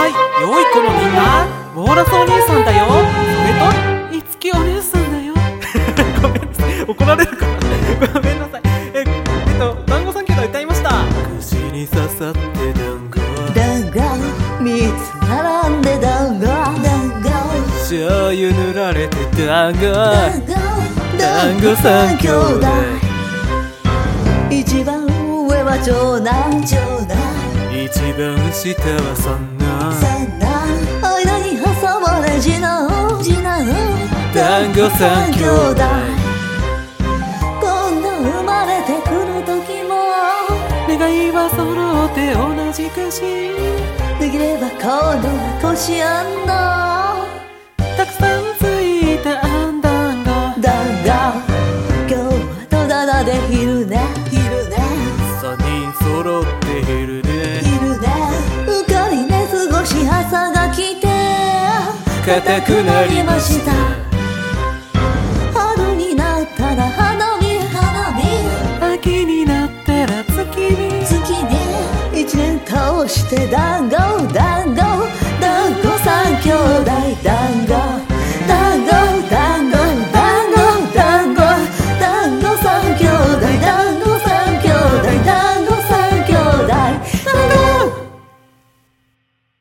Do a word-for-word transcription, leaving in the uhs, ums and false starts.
い良い子のみんな、モーラスお兄さんだよ。それといつきお姉さんだよ。ごめんなさい、怒られるかな。ごめんなさい。え、えっと団子さん兄弟歌いました。串に刺さって団子団子みっつ並んで団子団子醤油塗られて団子団子団子三兄弟。 一番上は長男長男一番下は三男三男間に挟まれ次男次男団子三兄弟。 こんな生まれてくる時も願いは揃って同じくし、 できればこのこしあんのたくさんついたあん団子だが今日は戸棚で昼寝昼寝三人揃って昼寝昼寝うっかり寝過ごし朝が来て硬くなりました。 春になったら花見花見秋になったら月見月に一年通して団子